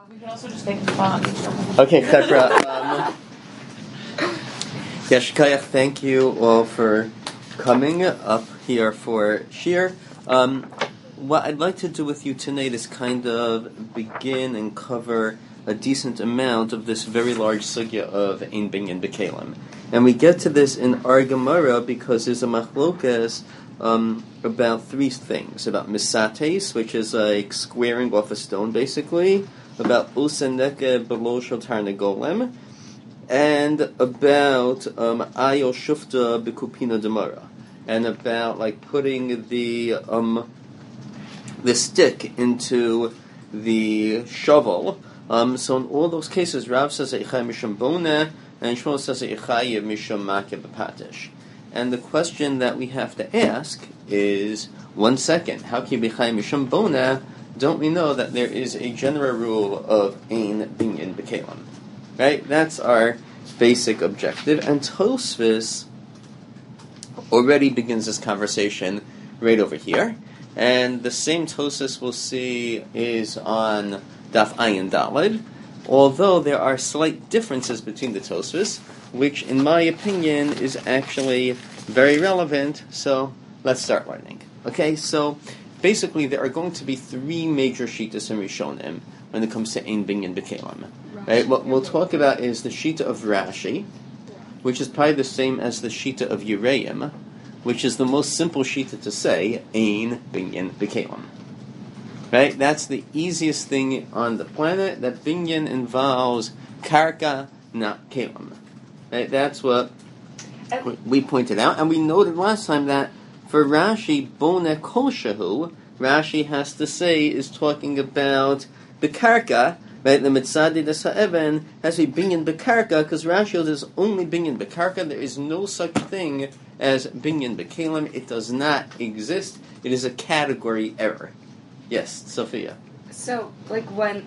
We can also just take the font. Okay, Chevra. Shkayach, thank you all for coming up here for Shir. What I'd like to do with you tonight is kind of begin and cover a decent amount of this very large sugya of Ein Binyan B'Kelim. And we get to this in our Gemara because there's a machlokas about three things. About misates, which is like squaring off a stone, basically. About useneke below shel tarnegolem. And about ayo shufta b'kupina demara. And about like putting the stick into the shovel. So in all those cases, Rav says Eichai Misham Boneh, and Shmuel says Eichai Misham Makeh B'Patish. And the question that we have to ask is, 1 second, how can you be Eichai Misham Boneh? Don't we know that there is a general rule of Ein Binyan B'Kelim? Right? That's our basic objective. And Tosfos already begins this conversation right over here. And the same Tosfos we'll see is on Daf Ayin Daled, although there are slight differences between the Tosfos, which in my opinion is actually very relevant, so let's start learning. Okay, so basically there are going to be three major shittas in Rishonim when it comes to Ein Binyan B'Kelim. Right? What we'll talk about is the shita of Rashi, which is probably the same as the shita of Yereim, which is the most simple shita to say, Ein Binyan B'Kelim. Right? That's the easiest thing on the planet. That binyan involves karka, not kelim. Right? That's what we pointed out. And we noted last time that for Rashi, boneh kol shehu, Rashi has to say is talking about the karka, right? The mitzadi des ha'even has to be binyan b'karka, because Rashi is only binyan b'karka. There is no such thing as binyan b'kelim. It does not exist. It is a category error. Yes, Sophia. So, when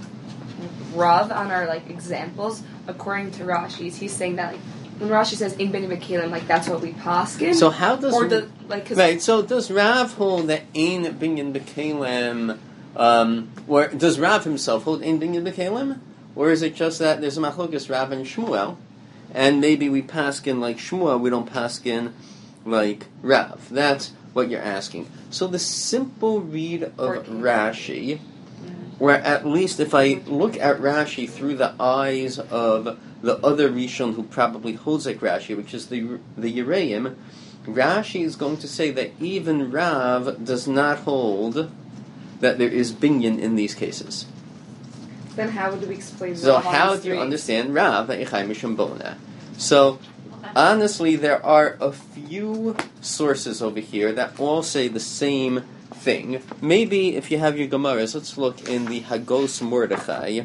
Rav, on our, examples, according to Rashi's, he's saying that, when Rashi says, Ein Binyan B'Kelim, that's what we paskin? So how does... Right, so does Rav hold that Ein Binyan B'Kelim, or does Rav himself hold Ein Binyan B'Kelim? Or is it just that there's a machlokas Rav and Shmuel, and maybe we paskin like Shmuel, we don't paskin like Rav? That's what you're asking. So the simple read of Rashi, or at least if I look at Rashi through the eyes of the other Rishon who probably holds like Rashi, which is the Yereim, Rashi is going to say that even Rav does not hold that there is binyan in these cases. Then how would we explain that? So how do you understand Rav Eichai Misham Boneh? So honestly, there are a few sources over here that all say the same thing. Maybe if you have your Gemaras, let's look in the Hagos Mordechai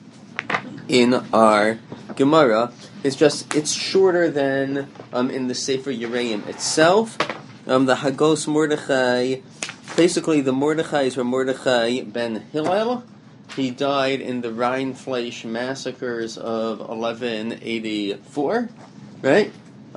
in our Gemara. It's shorter than in the Sefer Yereim itself. The Hagos Mordechai, basically the Mordechai is from Mordechai ben Hillel. He died in the Rheinfleisch massacres of 1184. Right?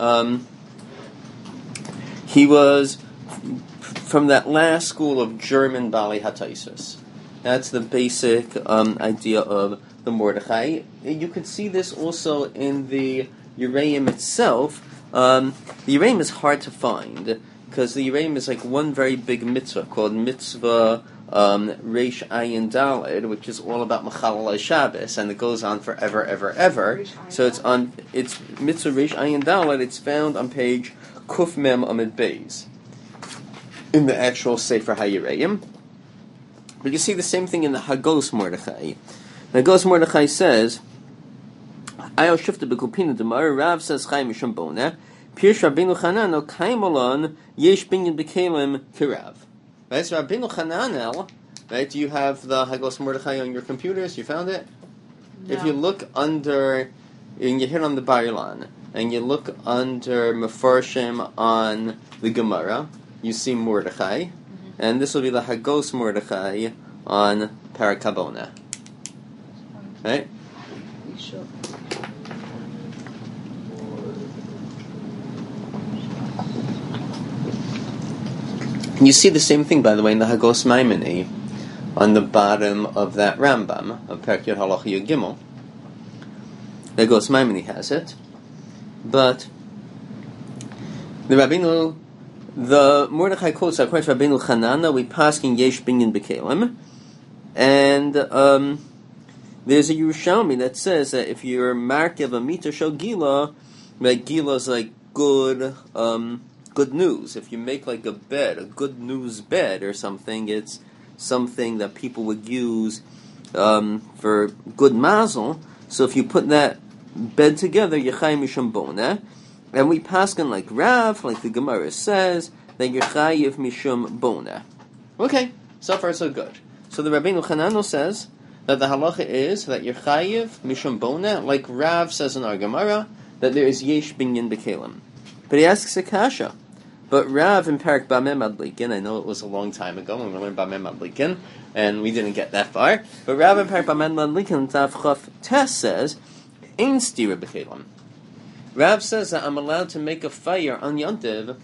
He was from that last school of German Bali Hataisus. That's the basic idea of the Mordechai. You could see this also in the Yereim itself. The Yereim is hard to find because the Yereim is like one very big mitzvah called mitzvah Reish Ayin Daled, which is all about Mechalal Shabbos, and it goes on forever, ever, ever. So it's Mitzvah Reish Ayin Daled. It's found on page Kuf Mem Amid Beis in the actual Sefer HaYereim. But you see the same thing in the Hagos Mordechai. The Hagos Mordechai says, Ayo Shufta B'Kupina Demar. Rav says Chai Misham Boneh Pirsh Rabbeinu Chananel Kaimalon Yesh Binyan B'Kelim Kirav. Right, so Rabbeinu Chananel, right, do you have the Hagos Mordechai on your computers? You found it? No. If you look under, and you hit on the Barilan, and you look under Mefarshim on the Gemara, you see Mordechai, and this will be the Hagos Mordechai on Parakabona. Right? Sure. You see the same thing, by the way, in the Hagos Maimoni. on the bottom of that Rambam of Perek Yud Halacha Yud Gimel. The Gos Maimoni has it, but the Mordechai quotes according to Rabbeinu Chanana, we paskin yesh binyan b'kelim, and there's a Yerushalmi that says that if you're markev a mita shel gila, that gila is like good news. If you make like a bed, a good news bed or something, it's something that people would use for good mazel. So if you put that bed together, Yechai Mishum Bona, and we paskin like Rav, like the Gemara says, that Yechayiv Mishum Bona. Okay, so far so good. So the Rabbeinu Chanano says that the halacha is that Yechayiv Mishum Bona, like Rav says in our Gemara, that there is Yesh Binyan B'Kelim. But he asks a kasha. But Rav in Perek Bameh Madlikin, I know it was a long time ago when we learned Bameh Madlikin, and we didn't get that far, but Rav in Perek Bameh Madlikin, Tav Chaf Tes says, Ein Stira B'Kelim. Rav says that I'm allowed to make a fire on Yontiv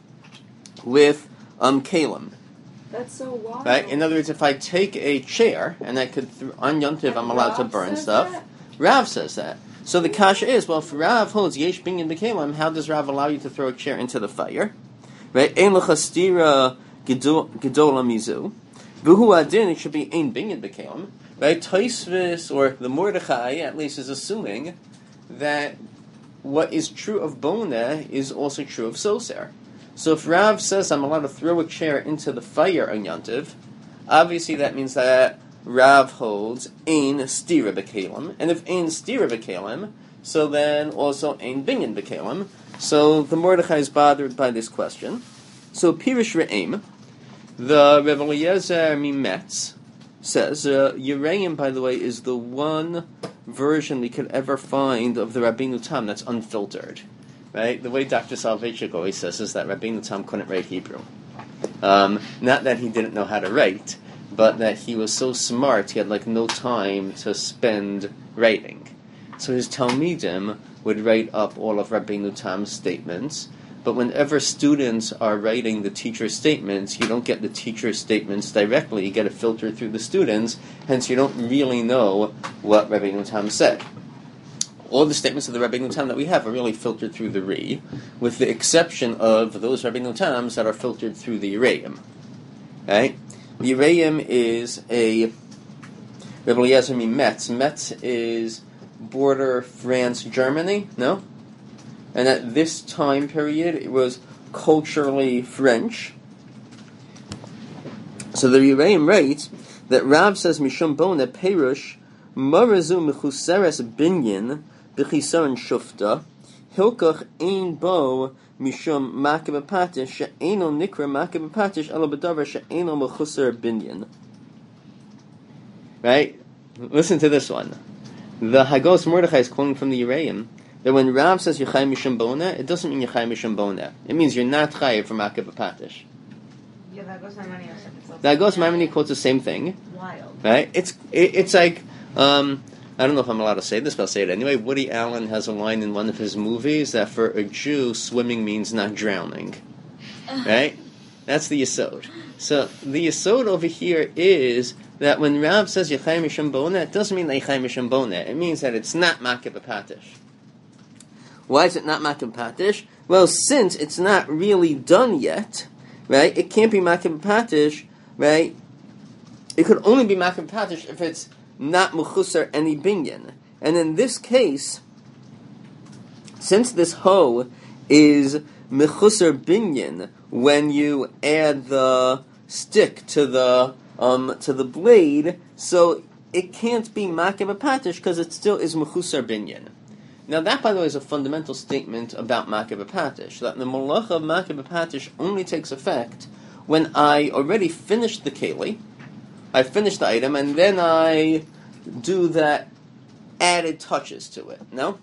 with Kelim. That's so wild. Right? In other words, if I take a chair and I could on Yontiv, I'm allowed to burn stuff. That? Rav says that. So the kasha is, well, if Rav holds Yesh Binyan B'Kelim, how does Rav allow you to throw a chair into the fire? Right? Ein L'cha Stira Gedola Mizu. V'hu Adin, it should be Ein Binyan B'Kelim. Right? Tosfos, or the Mordechai, at least, is assuming that what is true of Bona is also true of Soser. So if Rav says I'm allowed to throw a chair into the fire on Yontiv, obviously that means that Rav holds Ein Stira B'Kelim, and if Ein Stira B'Kelim, so then also Ein Binyan B'Kelim. So the Mordechai is bothered by this question. So Pirish Re'im, the Rev Eliezer Mimetz says, Yereim, by the way, is the one version we could ever find of the Rabbeinu Tam that's unfiltered. Right? The way Dr. Soloveitchik always says is that Rabbeinu Tam couldn't write Hebrew. Not that he didn't know how to write, but that he was so smart he had like no time to spend writing. So his Talmidim would write up all of Rabbeinu Tam's statements, but whenever students are writing the teacher's statements, you don't get the teacher's statements directly, you get it filtered through the students, hence you don't really know what Rabbeinu Tam said. All the statements of the Rabbeinu Tam that we have are really filtered through the Ri, with the exception of those Rabbeinu Tams that are filtered through the Yereim. Right? The Yereim is a Rev Eliezer Metz. Metz is border France-Germany, no? And at this time period, it was culturally French. So the Yereim writes that Rav says, Mishum Bona Perush, Marazu Mechuseres Binyan, B'chisaron Shufta, Hilkach Ein Bo, Mishum Makeh B'Patish, She'eno Nikra Makeh B'Patish, Elo B'Davar, She'eno Mechuser Binyan. Right? Listen to this one. The Hagos Mordechai is quoting from the Yereim that when Rav says Yechai Mishum Bona, it doesn't mean Yechai Mishum Bona. It means you're not chayiv for Makeh B'Patish. Yeah, the Hagos Maimoni also. The Hagos Maimoni quotes the same thing. Wild. Right? It's like, I don't know if I'm allowed to say this, but I'll say it anyway. Woody Allen has a line in one of his movies that for a Jew, swimming means not drowning. Right? That's the Yesod. So the Yesod over here is that when Rav says Yechai Mishum Bona, it doesn't mean that Yechai Mishum Bona. It means that it's not Makeh B'Patish. Why is it not Makeh B'Patish? Well, since it's not really done yet, right, it can't be Makeh B'Patish, right? It could only be Makeh B'Patish if it's not Mechusar any binyan. And in this case, since this hoe is Mechusar binyan, when you add the stick to the blade, so it can't be Makeh B'Patish because it still is Mechusar binyan. Now that, by the way, is a fundamental statement about Makeh B'Patish, that the malacha of Makeh B'Patish only takes effect when I already finished the keli, I finish the item, and then I do that added touches to it. No?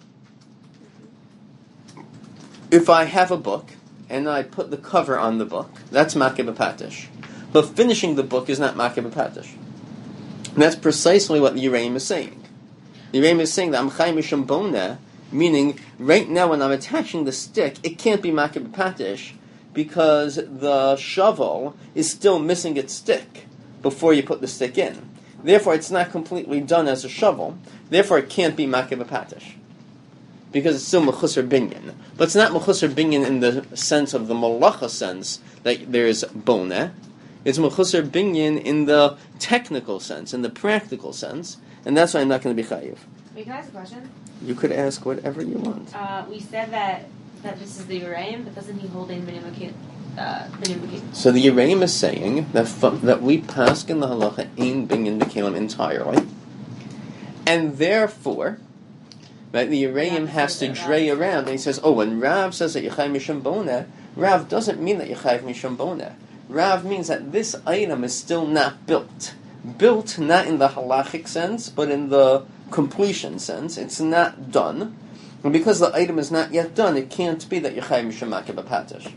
If I have a book, and I put the cover on the book, that's Makeh B'Patish. But finishing the book is not Makeh B'Patish. And that's precisely what the Yereim is saying. The Yereim is saying that I'm Chai Mishum Bona, meaning right now when I'm attaching the stick, it can't be Makeh B'Patish because the shovel is still missing its stick before you put the stick in. Therefore, it's not completely done as a shovel. Therefore, it can't be makeh b'patish. Because it's still mechusar binyan. But it's not mechusar binyan in the sense of the malacha sense that there is boneh. It's mechusar binyan in the technical sense, in the practical sense, and that's why I'm not going to be chayiv. Wait, can I ask a question? You could ask whatever you want. We said that this is the Uraim, but doesn't he hold in B'nai Makil? So the Yereim is saying that we pass in the halacha in binyan b'kelim entirely, and therefore, right, the Yereim has to dray around, and he says, oh, when Rav says that Yechai Misham Boneh, Rav doesn't mean that Yechai Misham Boneh. Rav means that this item is still not built. Built not in the halachic sense, but in the completion sense. It's not done. And because the item is not yet done, it can't be that Yechai Misham Makeh b'patish.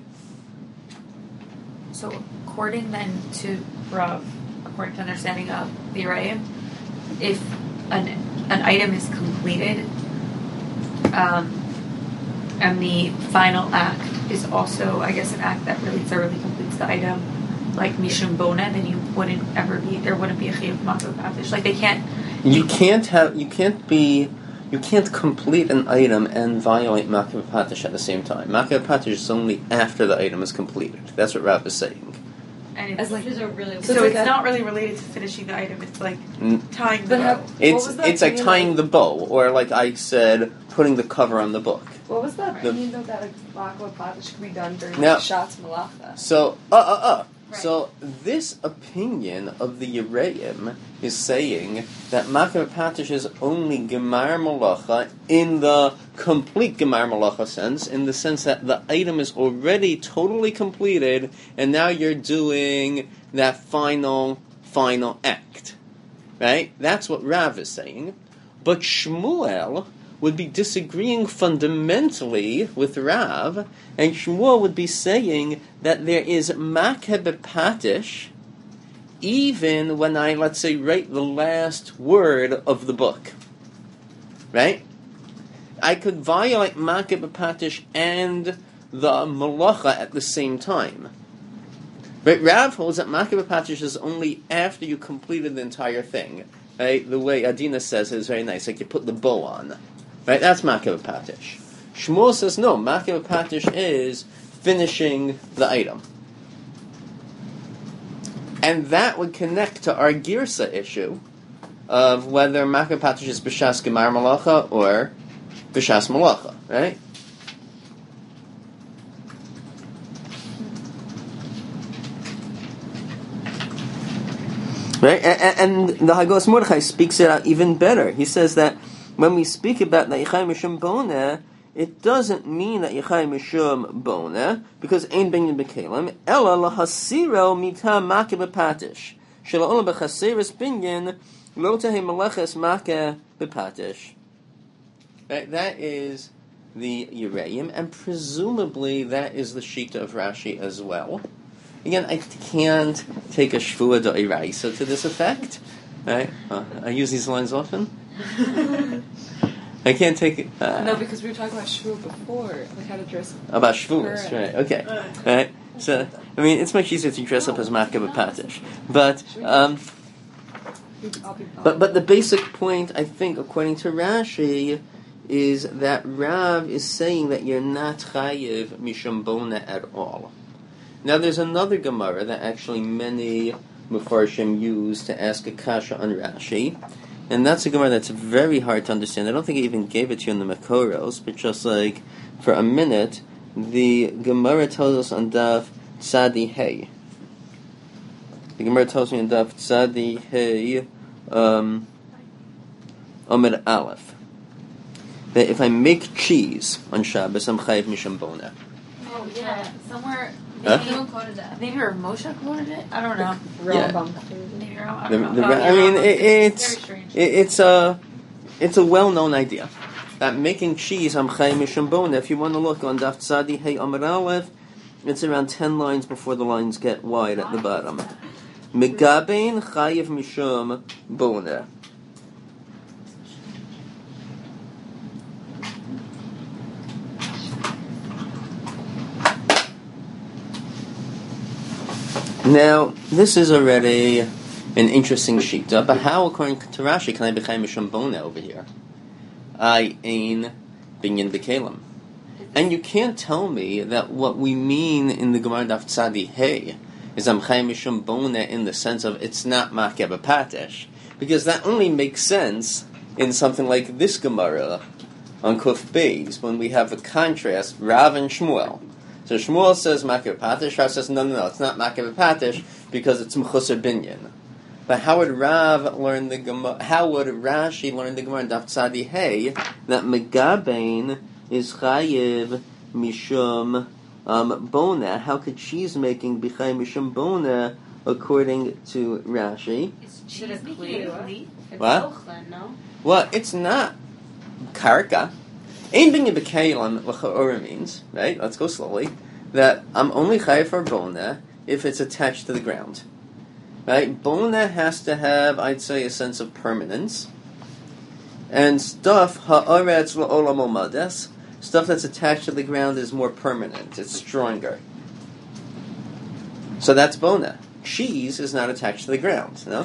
So, according then to Rav, according to understanding of the Uraim, if an item is completed, and the final act is also, I guess, an act that really thoroughly completes the item, like Mishum Bona, then there wouldn't be a Chiyuv Makeh b'patish. Like, they can't... You can't complete an item and violate Makeh b'patish at the same time. Makeh b'patish is only after the item is completed. That's what Rav is saying. And it's like, is a really so it's not really related to finishing the item. It's like tying the bow. It's like tying the bow, or like I said, putting the cover on the book. What was that opinion though that like Makeh b'patish could be done during now, Shatz Malacha? So, Right. So this opinion of the Yereim is saying that Makeh b'patish is only Gemar Malacha in the complete Gemar Malacha sense, in the sense that the item is already totally completed, and now you're doing that final act. Right? That's what Rav is saying. But Shmuel would be disagreeing fundamentally with Rav, and Shmuel would be saying that there is Makeh b'patish even when I, let's say, write the last word of the book. Right? I could violate Makeh b'patish and the malacha at the same time. But Rav holds that Makeh b'patish is only after you completed the entire thing. Right? The way Adina says it is very nice, like you put the bow on. Right, that's Makeh b'patish. Shmuel says no. Makeh b'patish is finishing the item, and that would connect to our girsa issue of whether Makeh b'patish is b'shas gemar malacha or b'shas malacha. Right. Right, and the Hagos Mordechai speaks it out even better. He says that when we speak about the Yechai Mishum Boneh, it doesn't mean that Yechai Mishum Boneh, because Ein Binyan B'Kelim, Ela Lahasiro Mita Makeh b'patish. Shala'olam B'chaseres Binyan, Lo Tehei Meleches Makeh b'patish. Right, that is the Yereim, and presumably that is the Shita of Rashi as well. Again, I can't take a Shvua D'Oraisa to this effect. Right? I use these lines often. I can't take it. No, because we were talking about Shvu before, like how to dress. About Shvuas, right? Okay, right. So, I mean, it's much easier to dress up as Makeh b'patish, but the basic point, I think, according to Rashi, is that Rav is saying that you're not chayiv mishum boneh at all. Now, there's another Gemara that actually many Mefarshim use to ask a kasha on Rashi. And that's a Gemara that's very hard to understand. I don't think I even gave it to you in the Makoros, but just like for a minute, the Gemara tells us on Daf Tzadi Hey. The Gemara tells me on Daf Tzadi Hey, Amid Aleph, that if I make cheese on Shabbos, I'm chayiv mishum boneh. Oh yeah, somewhere. Anyone quoted that? Maybe Rav Moshe quoted it. I don't know. Rambam. Maybe Rav. I mean, it's very strange. it's a well-known idea that making cheese am chayiv mishum boneh. If you want to look on Daf Tzadi Hey Amid Aleph, it's around 10 lines before the lines get wide at the bottom. Megabein chayiv mishum boneh. Now, this is already an an interesting shita. But how, according to Rashi, can I be chayim mishum bona over here? I ein binyan b'kelim. And you can't tell me that what we mean in the Gemara Daf Tzadi Hey is I'm chayim mishum bona in the sense of it's not makeh b'patesh, because that only makes sense in something like this Gemara on Kuf Beis, when we have a contrast, Rav and Shmuel. So Shmuel says makeh b'patesh, Rav says no, it's not makeh b'patesh because it's mechusar binyan. But how would Rav learn the Gemara? How would Rashi learn the Gemara in Daf Tzadi Hey that megabein is chayiv mishum bona? How could cheese making be chayiv mishum bona according to Rashi? Is cheese making a leaf? What? Ochlan, no? Well, it's not karka. Ein binyan b'kelim l'cha'ora means, right? Let's go slowly. That I'm only chayiv for bona if it's attached to the ground. Right? Bona has to have, I'd say, a sense of permanence. And stuff, ha'aretz la'olam omades, stuff that's attached to the ground is more permanent. It's stronger. So that's bona. Cheese is not attached to the ground, no?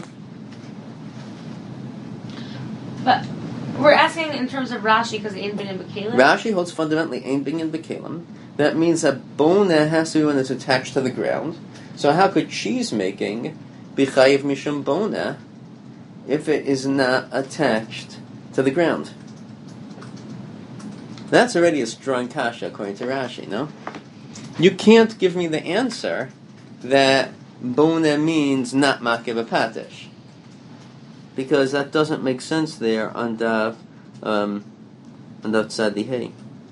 But we're asking in terms of Rashi because Ein Binyan B'Kelim. Rashi holds fundamentally Ein Binyan B'Kelim. That means that bona has to be when it's attached to the ground. So how could cheese making be chayiv mishum bona if it is not attached to the ground? That's already a strong kasha according to Rashi, no? You can't give me the answer that bona means not makeh b'patesh, because that doesn't make sense there on Daf Tzadi Hey.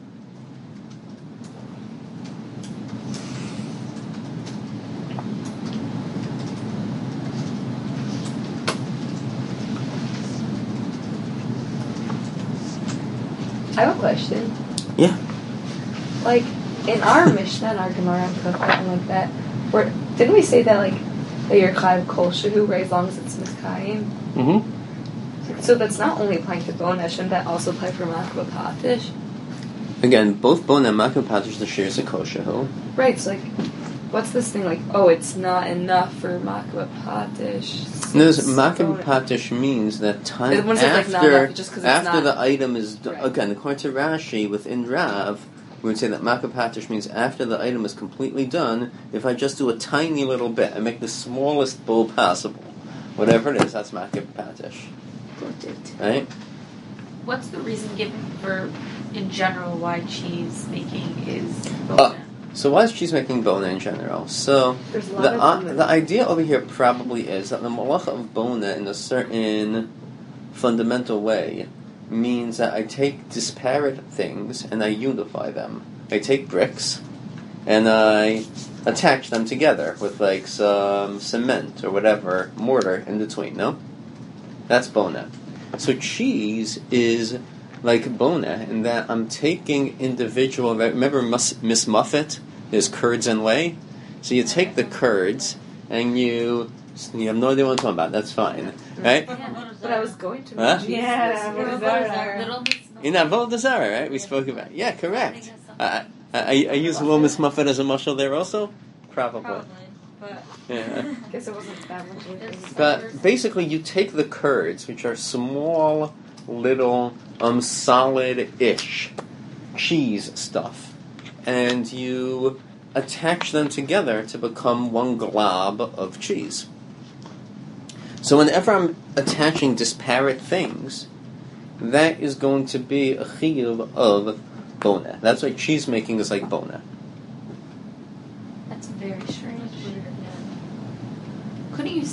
I have a question. Yeah. Like, in our Mishnah and our Gemara and Kufah and like that, didn't we say that, like, that you're chayiv kol shehu, right, as long as it's miskayim? Mm-hmm. So that's not only applying to bona, shouldn't that also apply for makba patish? Again, both bona and makeh b'patesh, the shears of kosher. Right, so, like, what's this thing, like, oh, it's not enough for makba patish? No, makeh b'patesh means that time When it says, like, not after, enough, just 'cause it's after not- the item is done. Right. Again, according to Rashi, within Rav, we would say that makeh b'patesh means after the item is completely done, if I just do a tiny little bit, I make the smallest bowl possible, whatever it is, that's makeh b'patesh. Right? What's the reason given for, in general, why cheese making is bona? So why is cheese making bona in general? So There's a lot of them. the idea over here probably is that the malacha of bona in a certain fundamental way means that I take disparate things and I unify them. I take bricks and I attach them together with like some cement or whatever, mortar in between, no? That's bona. So cheese is like bona in that I'm taking individual, remember Miss Muffet? There's curds and whey? So you take the curds and you have no idea what I'm talking about, that's fine. Right? But I was going to Huh? cheese. Yeah, What is Avodah that? Zarah. Little Miss In Avodah Zarah, right? We spoke about. Yeah, correct. I use Little Miss Muffet as a mushal there also? Probably. But Yeah. I guess it wasn't that much of a thing. But basically, you take the curds, which are small, little, solid-ish cheese stuff, and you attach them together to become one glob of cheese. So whenever I'm attaching disparate things, that is going to be a chiyuv of bona. That's why cheese making is like bona. That's very strange. Couldn't you?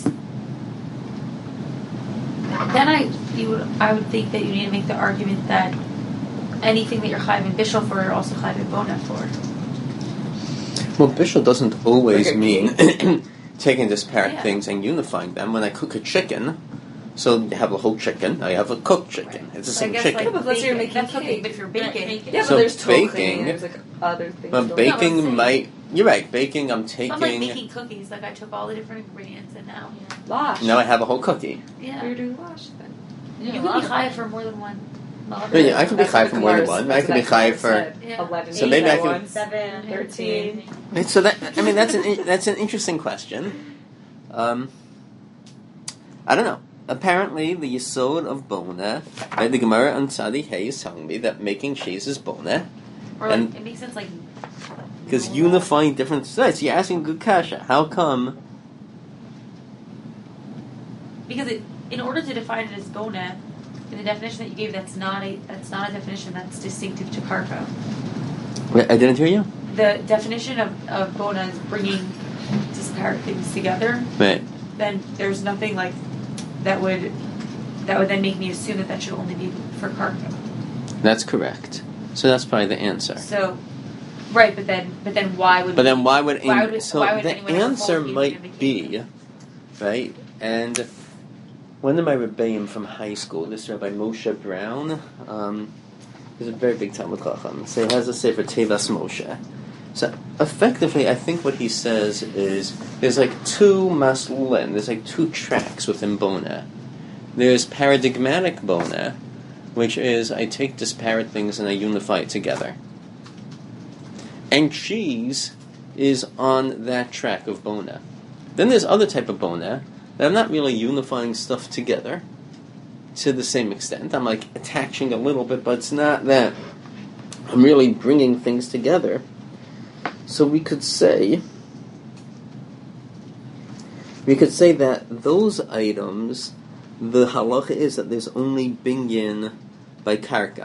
Then I would think that you need to make the argument that anything that you're chayv and bishul for, you're also chayv and bona for. Well, bishul doesn't always Like a mean taking disparate Yeah. things and unifying them. When I cook a chicken, so you have a whole chicken, I have a cooked chicken. It's the same chicken. Yeah, but let's say you're making that's okay, cake. but if you're baking, Yeah, So but there's baking- baking. There's like other things. But going baking saying- might. You're right. Baking, I'm if I'm like taking. making cookies, like I took all the different ingredients and now, on. Wash. Now I have a whole cookie. yeah, You're doing wash then. you can be chayv for more than one. Yeah, I can be That's chayv what for more than Gemara one. says. I can be That's what chayv for. Gemara said. Yeah. 11. So maybe I can- One. 7, 13. Right, so that's an interesting question. I don't know. Apparently, the Yesod of Bona, right, the Gemara on Tzadi Hey is telling me that making cheese is Bona. Or And- it makes sense like Because unifying different sites, you're asking good kasha. How come? because in order to define it as bona, in the definition that you gave, that's not a definition that's distinctive to karka. Wait, I didn't hear you. The definition of bona is bringing disparate things together. Right. Then there's nothing like that would then make me assume that should only be for karka. That's correct. So that's probably the answer. So, right, but then why would? But then why would why would so why would the anyone ever answer hold you might to the be case? right? And one of my rebbeim from high school, this Rabbi Moshe Brown, is a very big Talmud Chacham. So he has a sefer Tevas Moshe. So effectively, I think what he says is there's like two maslulim, there's like two tracks within Bona. There's paradigmatic Bona, which is I take disparate things and I unify it together. And cheese is on that track of Bona. Then there's other type of Bona that I'm not really unifying stuff together to the same extent. I'm like attaching a little bit, but it's not that I'm really bringing things together. So we could say that those items, the halacha is that there's only binyan by karka.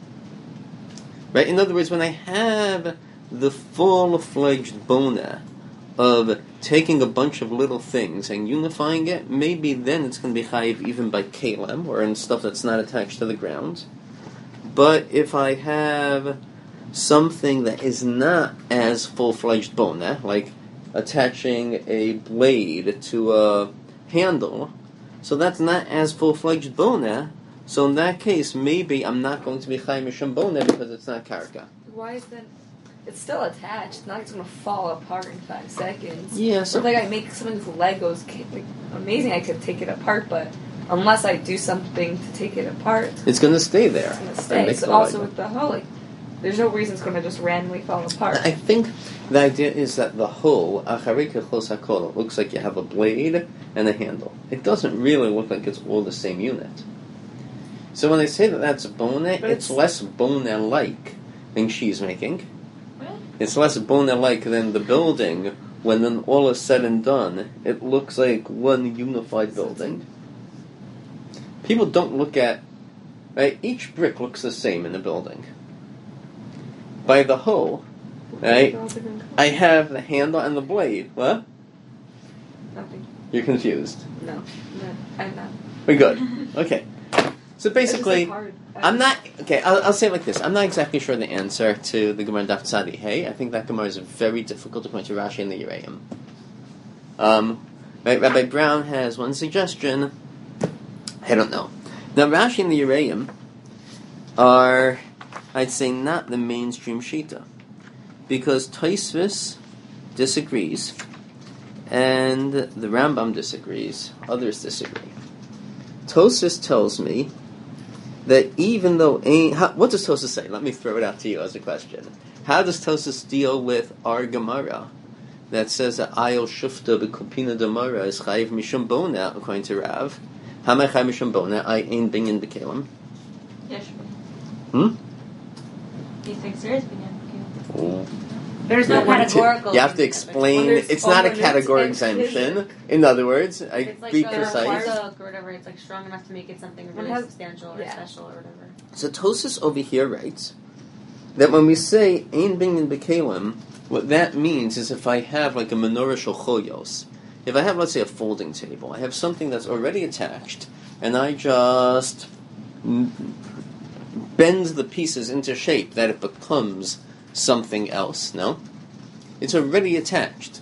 Right? In other words, when I have the full-fledged bona of taking a bunch of little things and unifying it, maybe then it's going to be chayiv even by kalem, or in stuff that's not attached to the ground. But if I have something that is not as full-fledged bona, like attaching a blade to a handle, so that's not as full-fledged bona, so in that case, maybe I'm not going to be chayiv mishum bona because it's not karka. Why is that? It's still attached. It's not like it's going to fall apart in 5 seconds. Yeah, so Or like I make something with Legos, like, amazing. I could take it apart, but unless I do something to take it apart, it's going to stay there. it's going to And stay. make So the also Lego. with the hoe, like, there's no reason it's going to just randomly fall apart. I think the idea is that the hoe, acharei kechos hakol, looks like you have a blade and a handle. It doesn't really look like it's all the same unit. So when I say that that's bona, But it's less bona-like than she's making. Really? It's less bona-like than the building. When then all is said and done, it looks like one unified building. People don't look at... Right, each brick looks the same in the building. By the hoe, right, I have the handle and the blade. What? Nothing. You're confused. No, I'm not. We're good. Okay. So It's basically, just, like, hard. I'm not... Okay, I'll say it like this. I'm not exactly sure the answer to the Gemara Daf Tzadi Hey. I think that Gemara is very difficult to point to Rashi and the Yereim. Right, Rabbi Brown has one suggestion. I don't know. Now, Rashi and the Yereim are, I'd say, not the mainstream Shita. Because Tosfos disagrees, and the Rambam disagrees, others disagree. Tosfos tells me that even though... what does Tosfos say? Let me throw it out to you as a question. How does Tosfos deal with our Gemara that says that Ayol Shufta B'Kupina Damara is Chayiv Mishum Bona, according to Rav? Hamay Chayiv Mishum Bona, I ain't Binyan B'Kelim. Yeah, sure. He thinks there is binyan. There's no categorical. You have to binyan. explain. When there's It's not a omnibus category and exemption. In other words, It's like be the precise. silk or whatever. It's like strong enough to make it something really has- substantial or yeah. special or whatever. So Tosfos over here writes that when we say Ein Binyan B'Kelim, what that means is if I have like a menorah shalchoyos, if I have, let's say, a folding table, I have something that's already attached, and I just bend the pieces into shape that it becomes something else. No? It's already attached.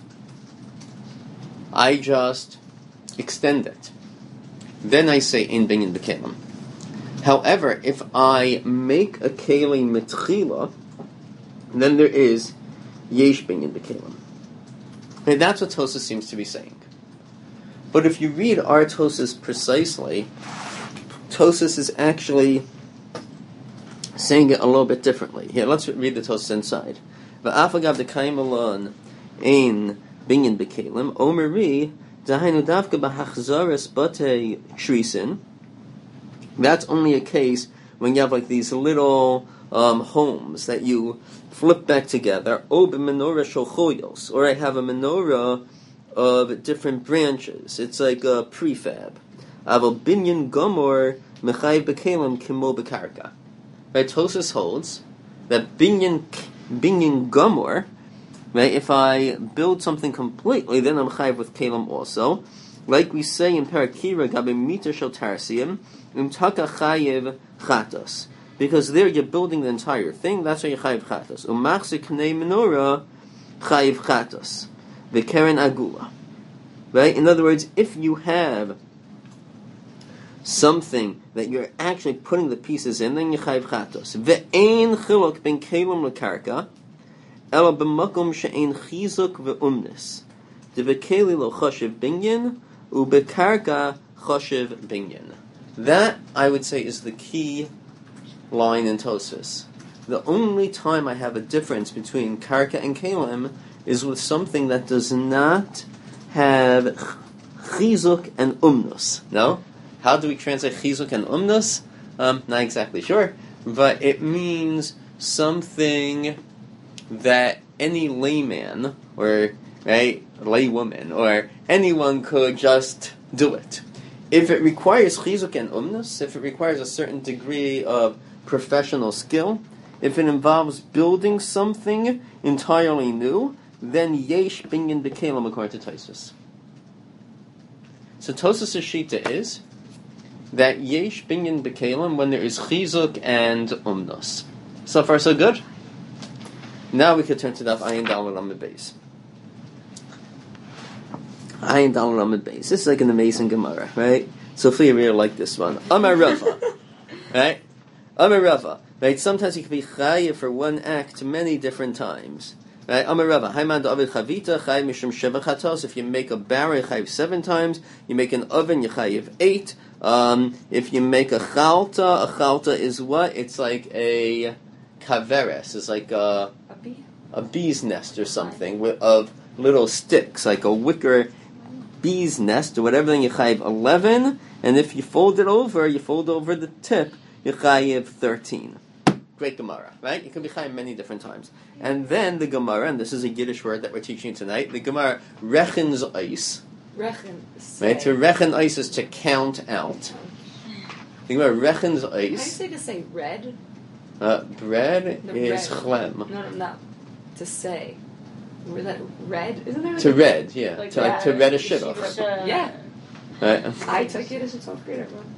I just extend it. Then I say Ein Binyan B'Kelim. However, if I make a keli mitchila, then there is yesh binyan b'kelim. And that's what Tosfos seems to be saying. But if you read our Tosfos precisely, Tosfos is actually saying it a little bit differently. Here, let's read the Tosfos inside. V'afagav dekayim alon ein binyan b'kelim omeri Dahainu davka b'hachzaras bate shrisin. That's only a case when you have like these little homes that you flip back together. O b'menorah sholchoyos, or I have a menorah of different branches. It's like a prefab. Aval binyan gomor mechayiv b'kelim kimo b'karka. Right, Tosfos holds that binyan gomor, right, if I build something completely, then I'm chayiv with kelim also. Like we say in Parakira, gabe mita shel tarsiim, imtaka chayiv chatos. Because there you're building the entire thing, that's why you chayiv chatos. Umachzik knei menorah chayiv chatos. The keren agula. Right? In other words, if you have something that you're actually putting the pieces in, then you chayiv chatos. Ve'ein chiluk ben kelim lekarka, ela b'makom she'ein chizuk ve'umnis. De ve'keli lo choshev binyan, u'bekarka choshev binyan. That, I would say, is the key line in Tosfos. The only time I have a difference between karka and kelim is with something that does not have chizuk and umnus. No? How do we translate chizuk and umnus? Not exactly sure, but it means something that any layman or laywoman or anyone could just do it. If it requires chizuk and umnus, if it requires a certain degree of professional skill, if it involves building something entirely new, then yesh binyan b'kelim according to Tosfos. So Tosfos' shita is that yesh binyan b'kelim when there is chizuk and umnos. So far so good? Now we could turn to Daf Ayin Daled Amud Beis. Ayin Daled Amud Beis. This is like an amazing Gemara, right? Sophia really liked this one. Amar Rava, right? Amar Rava, right? Sometimes you can be chayiv for one act many different times. Right? Amar Rava, Hayman da'avid chavita, chayiv mishum sheva chatos. If you make a barrel, you chayiv 7 times. You make an oven, you chayiv 8. If you make a chalta is what? It's like a kaveres. It's like a bee's nest or something of little sticks, like a wicker bee's nest or whatever. Then you chayiv 11, and if you fold over the tip, you chayiv 13. Great Gemara, right? You can be chayiv many different times. And then the Gemara, and this is a Yiddish word that we're teaching tonight, the Gemara rechens eis. Right? To rechen eis is to count out. The Gemara rechens eis. Can I say to say red? Bread is chlem. No, not to say. Red? Isn't there to red, yeah. Like to read a shidduch. Yeah. Right. I took Yiddish in 12th grade, everyone.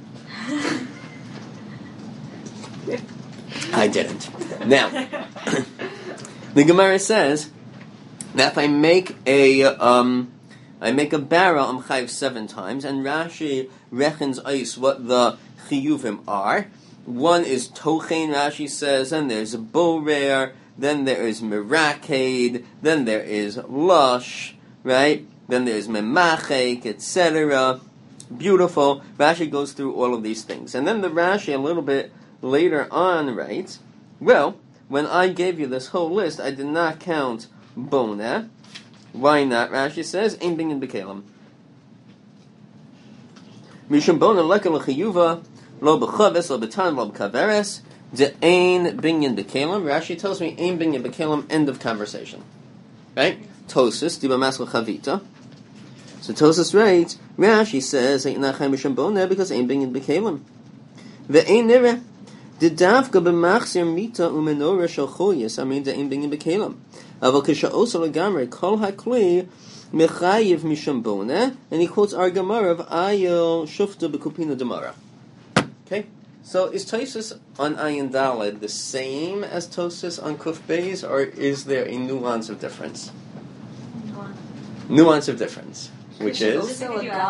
I didn't. Now, the Gemara says that if I make a barrel, I'm chayiv 7 times, and Rashi rechens eis what the chiyuvim are. One is tochein, Rashi says, and there's a borer, then there is miraked, then there is lush, right? Then there's memachek, etc. Beautiful. Rashi goes through all of these things. And then the Rashi, a little bit later on, writes, well, when I gave you this whole list, I did not count bona. Why not? Rashi says, ein binyan b'kelim. Mishum bona leka l'chiyuva, lo b'chaves, lo b'tan, lo b'kaveres, de ein binyan b'kelim. Rashi tells me, ein binyan b'kelim, end of conversation. Right? Tosfos, diba mas l'chavita. So Tosfos writes, Rashi says, ein nachay mishum bona, because ein binyan b'kelim. Ve'ein nireh. The davka b'machzir mita u'menorah shel choyes amin de'in binyan b'kelim. Aval k'sha'osa l'gamrei kol ha'kli mechayiv misham boneh, and he quotes our Gemara of Ayil Shufta b'kupina demara. Okay, so is Tosfos on Ayin Daled the same as Tosfos on Kuf Beis, or is there a nuance of difference? Nuance of difference, which is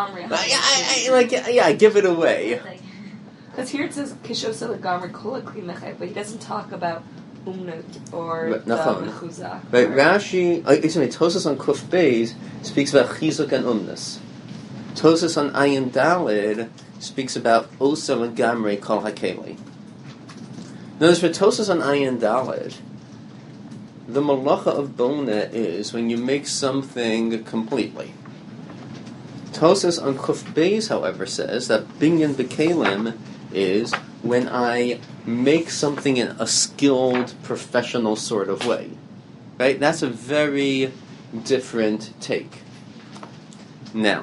give it away. Because here it says Kishosa Lagamri Kola Klimechai, but he doesn't talk about Umnut or the Mechuzah. Right, Rashi, Tosfos on Kuf Beis speaks about Chizuk and Umnus. Tosfos on Ayin Daled speaks about Osa Lagamri Kol HaKeli. Notice for Tosfos on Ayin Daled, the malacha of bona is when you make something completely. Tosas on Kuf Beis, however, says that binyan b'kelim is when I make something in a skilled, professional sort of way. Right? That's a very different take. Now,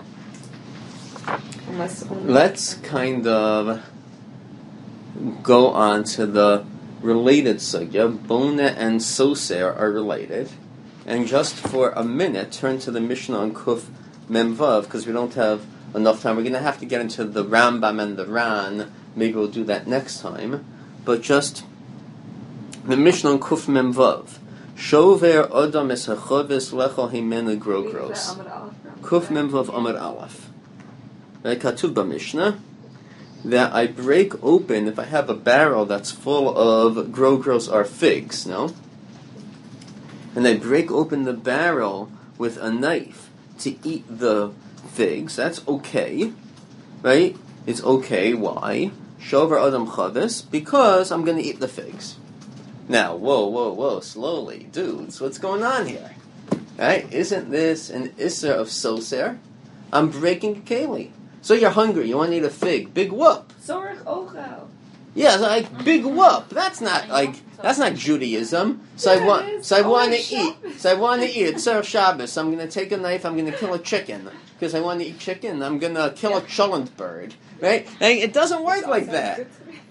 let's kind of go on to the related sugya. Bona and Soser are related. And just for a minute, turn to the Mishnah on Kuf Memvav, because we don't have enough time. We're going to have to get into the Rambam and the Ran. Maybe we'll do that next time. But just the Mishnah on Kuf Memvav. Shover Odam es hachovis lecho himena grogros. Kuf Memvav Amar Aleph. Katuv b'Mishnah that I break open if I have a barrel that's full of grogros or figs, no? And I break open the barrel with a knife to eat the figs. That's okay, right? It's okay. Why? Shover Adam Chavis, because I'm going to eat the figs. Now, whoa, slowly, dudes, what's going on here? Right? Isn't this an Isser of Soser? I'm breaking a keli. So you're hungry, you want to eat a fig. Big whoop. Sorech ochel. Yeah, like big whoop. That's not Judaism. So I want to eat. So I want to eat. It's Tzarech Shabbos. So I'm going to take a knife. I'm going to kill a chicken because I want to eat chicken. I'm going to kill a cholent bird. Right? Like, it doesn't work like that.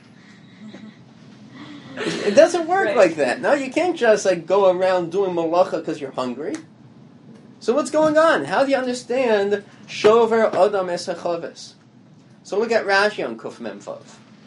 It doesn't work like that. No, you can't just go around doing malacha because you're hungry. So what's going on? How do you understand Shover Adam es hachavis? So look at Rashi on Kuf Memvav.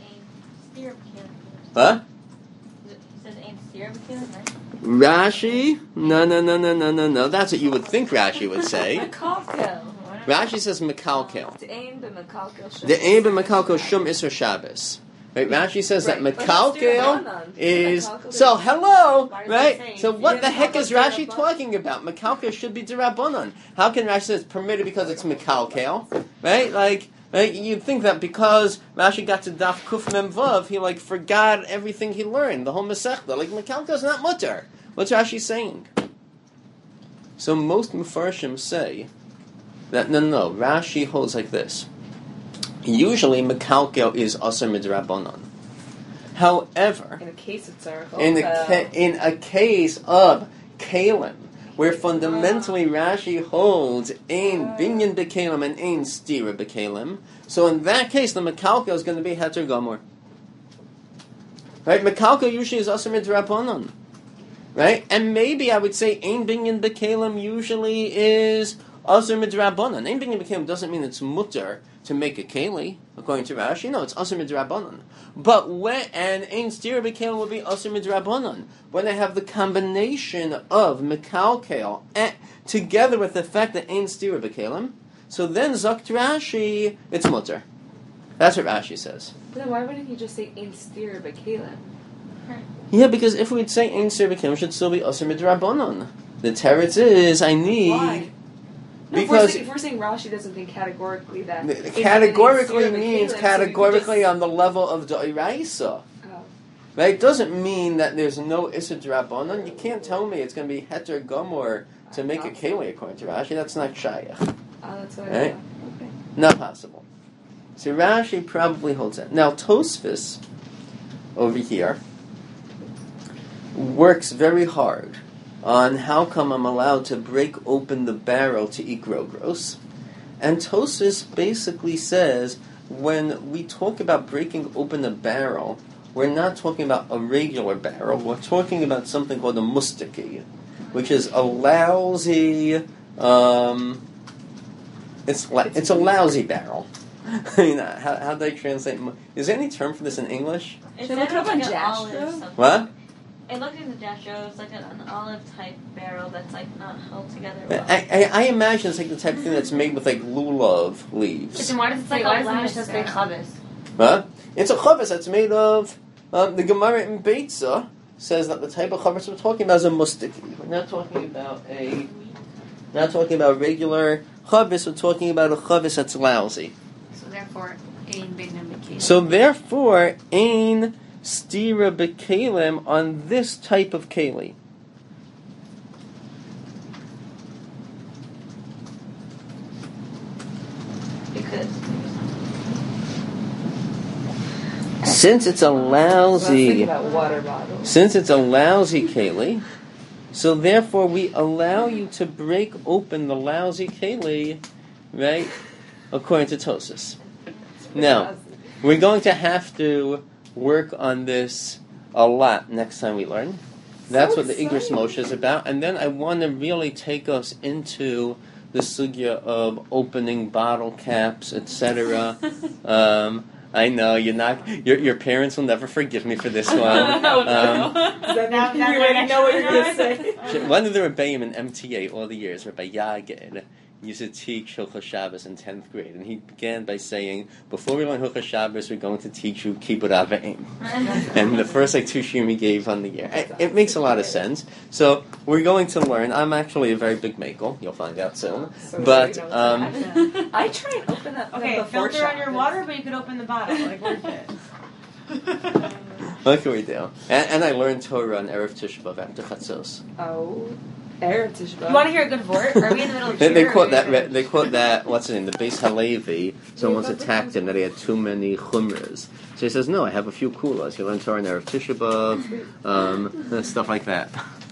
Huh? It says ain't steer b'kelim, right? Rashi? No. That's what you would think Rashi would say. Rashi says mekalkel. The aim b'mekalkel shum isur Shabbos. Right? Rashi says that mekalkel is... So, hello! Right? So what the heck is Rashi talking about? Mekalkel should be d'Rabbanan. How can Rashi say it's permitted because it's mekalkel? Right? Right? You'd think that because Rashi got to Daf Kuf Memvav, he forgot everything he learned, the whole Masechta. Mekalkel's not mutter. What's Rashi saying? So most Mefarshim say that no, Rashi holds like this. Usually Mekalkel is Asar Midrabanan. However, in a case of Tzarech in a case of Kalim, where fundamentally Rashi holds Ein Binyan B'Kalim and Ein Stira B'Kalim. So in that case, the Mekalkel is going to be Heter Gomor. Right? Mekalkel usually is Asar Midrabanan. Right? And maybe I would say Ein Binyan B'Kalim usually is Asar Midrabanan. Ein Binyan B'Kalim doesn't mean it's mutter to make a keli, according to Rashi. No, it's Asar Midrabanan. But and Ein Stira B'Kalim would be Asar Midrabanan. When I have the combination of Mekalkel together with the fact that Ein Stira B'Kalim, so then Zakt Rashi, it's mutter. That's what Rashi says. But then why wouldn't he just say Ein Stira B'Kalim? Yeah, because if we'd say Ein Stira B'Kalim, it should still be Asar Midrabanan. The teretz is, I need... Why? No, because if we're saying Rashi doesn't think categorically that... Categorically means categorically on the level of D'Oraisa. Oh. Right? It doesn't mean that there's no Issa D'Rabbanan. You can't tell me it's going to be Heter Gomor to make a Keli according to Rashi. That's not Shayach. Oh, that's what right? I thought. Okay. Not possible. So Rashi probably holds that. Now Tosfos, over here, works very hard on how come I'm allowed to break open the barrel to eat grogros. And Tosfos basically says when we talk about breaking open a barrel, we're not talking about a regular barrel, we're talking about something called a mustaki, which is a lousy, it's a lousy barrel. How do I translate? Is there any term for this in English? Should I look it up on Jastrow? What? I looked in the Jastrow. It's like an olive type barrel that's not held together well. I imagine it's the type of thing that's made with lulav leaves. Then why does it say chavis? Huh? It's a chavis that's made of. The Gemara in Beitza says that the type of chavis we're talking about is a mustaki. We're not talking about regular chavis. We're talking about a chavis that's lousy. So therefore, ein binyan b'kelim. So therefore, ein stira b'kelim on this type of keli. Since it's a lousy, about water bottles. since it's a lousy keli, so therefore we allow you to break open the lousy keli, right? According to Tosas. Now, we're going to have to work on this a lot next time we learn. That's what the Igros Moshe is about. And then I want to really take us into the sugya of opening bottle caps, etc. I know you're not. Your parents will never forgive me for this one. Now we already know what you're going to say. One of the Rebbeim in MTA all the years, Rabbi Yagid, used to teach Hilchos Shabbos in 10th grade, and he began by saying, before we learn Hilchos Shabbos, we're going to teach you Kibbud Avim. And the first 2 shiurim he gave on the year. It makes a lot of sense. So we're going to learn. I'm actually a very big makel. You'll find out soon. But I try and open that. Okay, filter on your water, but you could open the bottle. Like, worth it. what can we do? And I learned Torah on Erev Tisha B'Av after Chatzos. Oh. Erev Tisha B'Av. You want to hear a good vort? Are we in the middle of They quote that. They quote that. What's his name? The Beis Halevi. Someone's attacked him that he had too many chumras. So he says, "No, I have a few kulas." You learn Torah in Erev Tisha B'Av, stuff like that.